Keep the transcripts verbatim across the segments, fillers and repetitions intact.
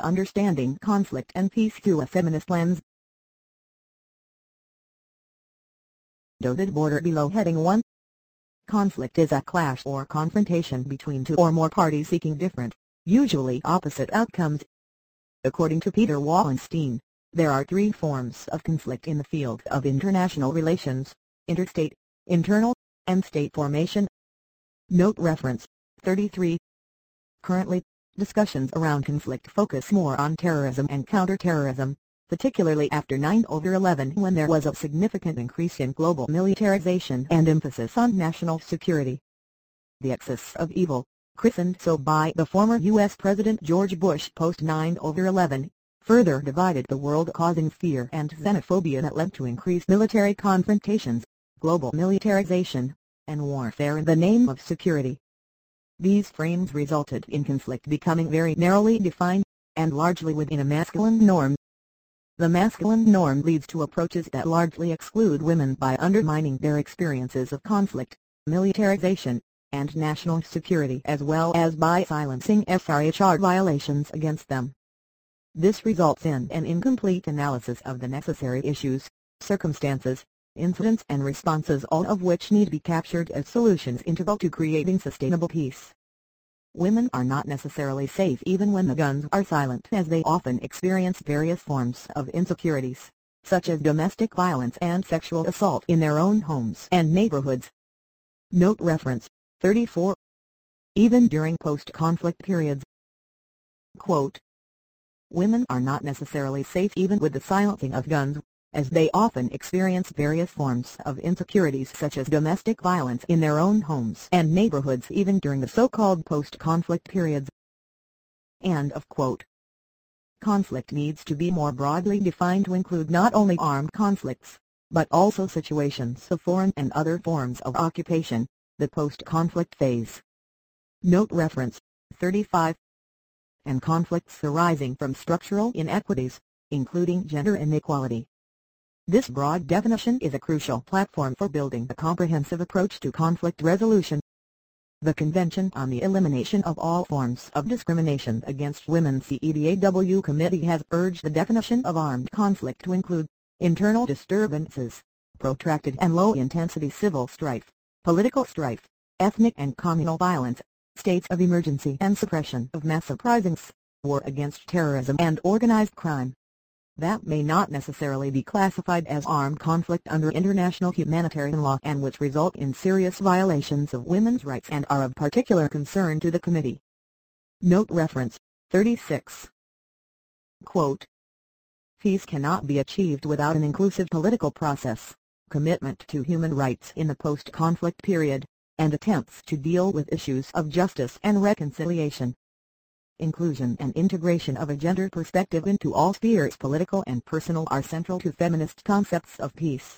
understanding conflict and peace through a feminist lens. Dotted border below heading one. Conflict is a clash or confrontation between two or more parties seeking different, usually opposite outcomes. According to Peter Wallenstein, there are three forms of conflict in the field of international relations: interstate, internal, and state formation. Note reference, thirty-three. Currently, discussions around conflict focus more on terrorism and counterterrorism, particularly after nine eleven, when there was a significant increase in global militarization and emphasis on national security. The axis of evil, christened so by the former U S President George Bush post nine eleven, further divided the world, causing fear and xenophobia that led to increased military confrontations, global militarization, and warfare in the name of security. These frames resulted in conflict becoming very narrowly defined, and largely within a masculine norm. The masculine norm leads to approaches that largely exclude women by undermining their experiences of conflict, militarization, and national security, as well as by silencing S R H R violations against them. This results in an incomplete analysis of the necessary issues, circumstances, incidents and responses, all of which need to be captured as solutions integral to creating sustainable peace. Women are not necessarily safe even when the guns are silent, as they often experience various forms of insecurities, such as domestic violence and sexual assault in their own homes and neighborhoods. Note reference, thirty-four. Even during post-conflict periods. Quote, women are not necessarily safe even with the silencing of guns, as they often experience various forms of insecurities such as domestic violence in their own homes and neighborhoods even during the so-called post-conflict periods. End of quote. Conflict needs to be more broadly defined to include not only armed conflicts, but also situations of foreign and other forms of occupation, the post-conflict phase. Note reference, thirty-five. And conflicts arising from structural inequities, including gender inequality. This broad definition is a crucial platform for building a comprehensive approach to conflict resolution. The Convention on the Elimination of All Forms of Discrimination Against Women C E D A W Committee has urged the definition of armed conflict to include internal disturbances, protracted and low-intensity civil strife, political strife, ethnic and communal violence, states of emergency and suppression of mass uprisings, war against terrorism and organized crime. That may not necessarily be classified as armed conflict under international humanitarian law and which result in serious violations of women's rights and are of particular concern to the committee. Note reference, thirty-six. Quote, peace cannot be achieved without an inclusive political process, commitment to human rights in the post-conflict period, and attempts to deal with issues of justice and reconciliation. Inclusion and integration of a gender perspective into all spheres, political and personal, are central to feminist concepts of peace.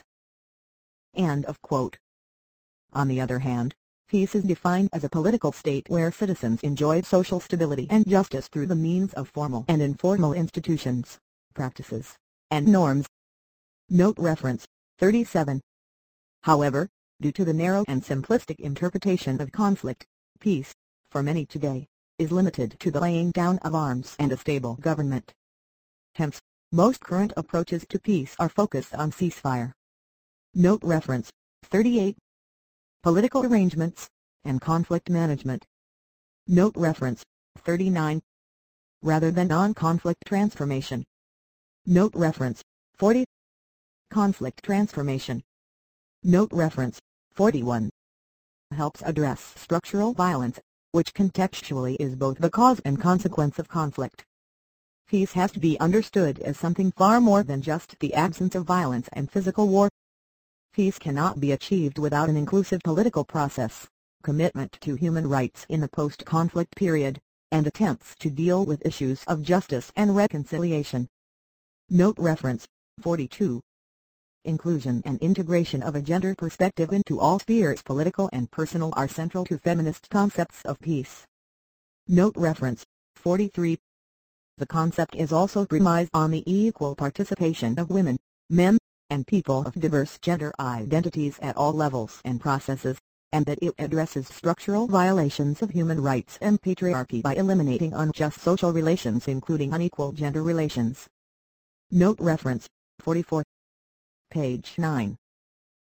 End of quote. On the other hand, peace is defined as a political state where citizens enjoy social stability and justice through the means of formal and informal institutions, practices, and norms. Note reference, thirty-seven. However, due to the narrow and simplistic interpretation of conflict, peace, for many today, is limited to the laying down of arms and a stable government. Hence, most current approaches to peace are focused on ceasefire. Note reference, thirty-eight. Political arrangements, and conflict management. Note reference, thirty-nine. Rather than non-conflict transformation. Note reference, forty. Conflict transformation. Note reference, forty-one. Helps address structural violence, which contextually is both the cause and consequence of conflict. Peace has to be understood as something far more than just the absence of violence and physical war. Peace cannot be achieved without an inclusive political process, commitment to human rights in the post-conflict period, and attempts to deal with issues of justice and reconciliation. Note reference, forty-two. Inclusion and integration of a gender perspective into all spheres, political and personal, are central to feminist concepts of peace. Note reference, forty-three. The concept is also premised on the equal participation of women, men, and people of diverse gender identities at all levels and processes, and that it addresses structural violations of human rights and patriarchy by eliminating unjust social relations including unequal gender relations. Note reference, forty-four. Page nine.